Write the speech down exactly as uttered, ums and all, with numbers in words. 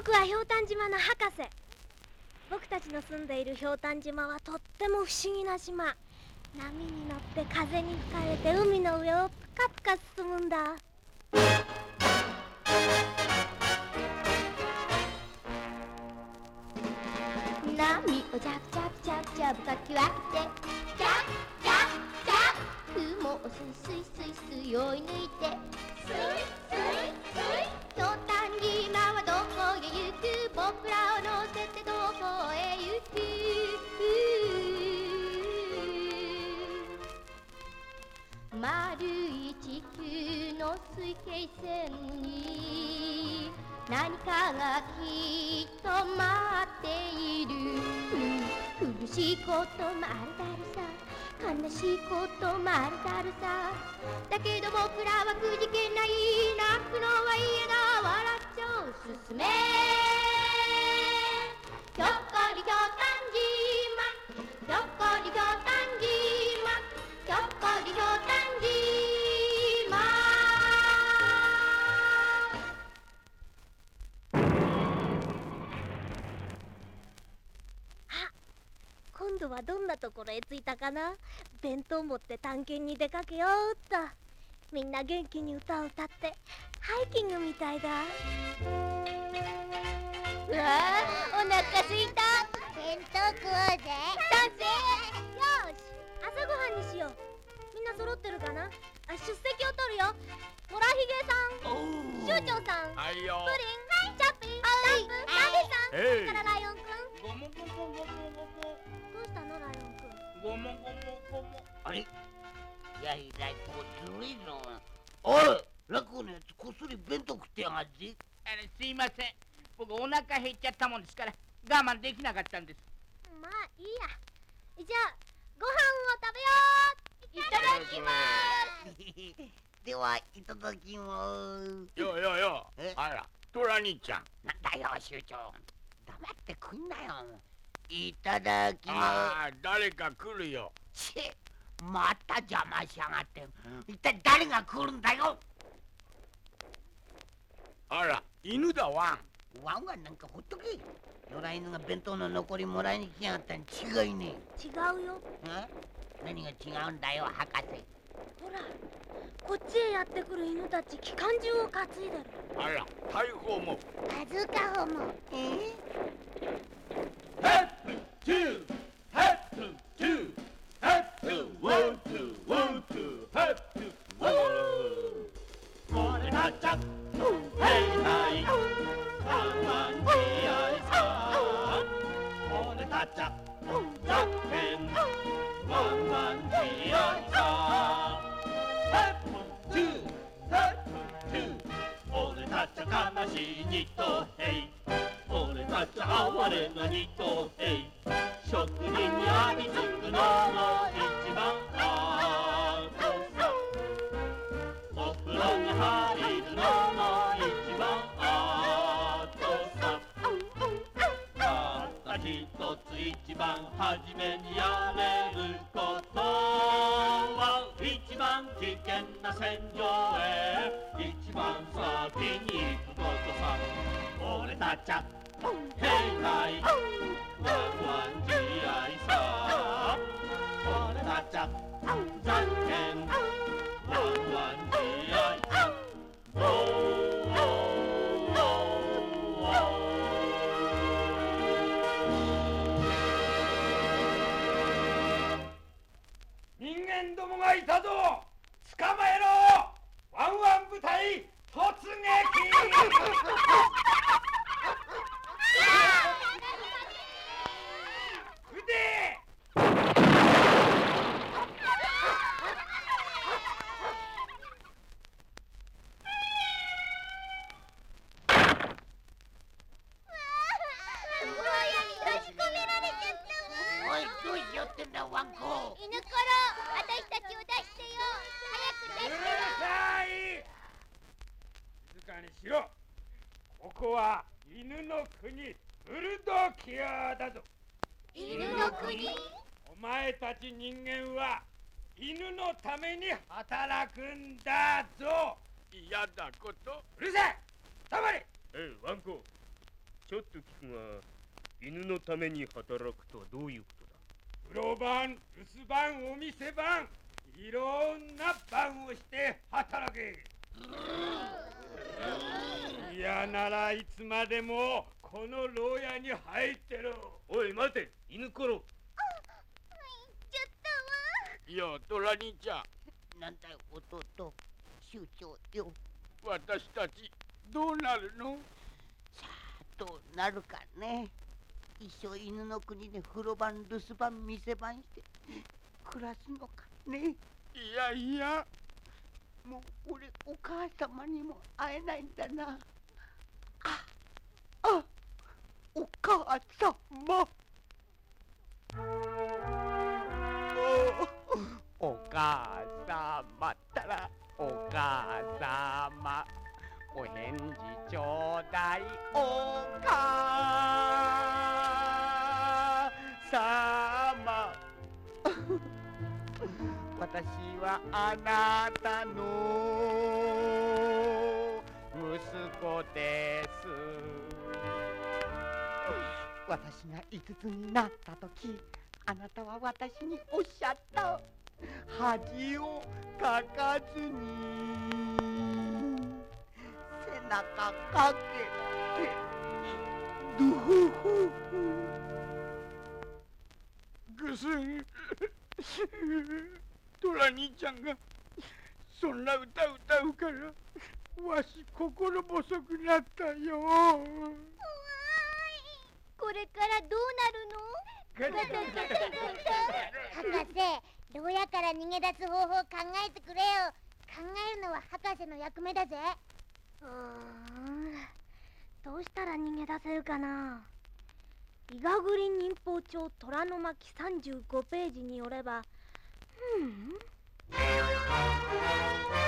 僕はひょうたん島の博士。僕たちの住んでいるひょうたん島はとっても不思議な島。波に乗って風に吹かれて海の上をプカプカ進むんだ。波をジャブジャブジャブジャブかき分けてジャブジャブジャブ雲をスイスイスイスイ追い抜いてスイスイスイひょうたん島はどこへ行く僕らを乗せてどこへ行く丸い地球の水平線に何かがきっと待っている苦しいこともあるだろさ悲しいこともあるだろさだけど僕らはくじけない泣くのは嫌だ笑っちゃう進めひょっこりひょうたん島ひょっこりひょうたん島ひょっこりひょうたん島今度はどんなところへ着いたかな。弁当持って探検に出かけようっと。みんな元気に歌を歌ってハイキングみたいだ。うわあ、お腹すいた。弁当食おうぜ。賛成。よし、朝ごはんにしよう。みんな揃ってるかな。あ、出席を取るよ。トラヒゲさん、州長さん、 はいよ。 プリン、チャッピー、ランプ、ナゲさん、それからライオンくん。 ごもごもごもごも。 どうしたのライオンくん。 ごもごもごも。あれ、やいらいこずるいぞ。おい、ラクのやつこっそり弁当食ってやがって。あれ、すいません。僕お腹減っちゃったもんですから我慢できなかったんです。 まあいいや。じゃあご飯を食べよう。いただきます。 ではいただきます。 よよよ。あら、トラ兄ちゃん。 なんだよ州長。黙って食いなよ。いただきます。 ああ、誰か来るよ。 ちまた邪魔しやがって。一体誰が来るんだよ。 あら、犬だワン。 ワンワンなんかほっとけ。野良犬が弁当の残りもらいに来やがったに違いねえ。違うよ。 何が違うんだよ博士。 ほら、こっちへやってくる犬たち機関銃を担いでる。 あら、大砲もバズーカ砲も。 えヘップトゥーヘップトゥーヘップワンツーワンツーヘップワンこれなっちゃうヘイハイワンワンジアイさこれなっちゃうザッケンワンワンジアイさヘップトゥーヘップトゥー俺たちゃ悲しいにとヘイ俺たちゃ哀れなにとへい職人にありつくのの一番あとさお風呂に入るのの一番あとさたった一つ一番初めにやれることは一番危険な戦場へ一番先に行くことさ俺たちゃヘイハイワンワンジアイさ俺たちゃじゃんけんワンワンジアイさおーおーおー人間どもがいたぞ捕まえろワンワン部隊突撃ここは犬の国ブルドーキアだぞ。 犬の国？ お前たち人間は犬のために働くんだぞ。 嫌だこと。 うるせえ黙れ。 ええワンコちょっと聞くが、犬のために働くとはどういうことだ？ 風呂番、留守番、お店番、いろんな番をして働け。嫌ならいつまでもこの牢屋に入ってろ。 おい待て、犬ころ。 いや、トラ兄ちゃん。 なんだよ、弟。酋長よ。 私たち、どうなるの？ さあ、どうなるかね。一生犬の国で風呂番、留守番、店番して暮らすのかね。 いやいや。 もう俺、お母様にも会えないんだな。あ、あ、お母様。お母様ったら、お母様。お返事ちょうだい、お母様。私はあなたの息子です。私がいつつになったとき、あなたは私におっしゃった。恥をかかずに背中かけてドゥフフぐすん。トラ兄ちゃんがそんな歌歌うからわし心細くなったよ。 うわーい。これからどうなるの？博士、牢屋から逃げ出す方法を考えてくれよ。考えるのは博士の役目だぜ。うーん、どうしたら逃げ出せるかな。伊賀栗忍法帳虎の巻さんじゅうごページによれば、うん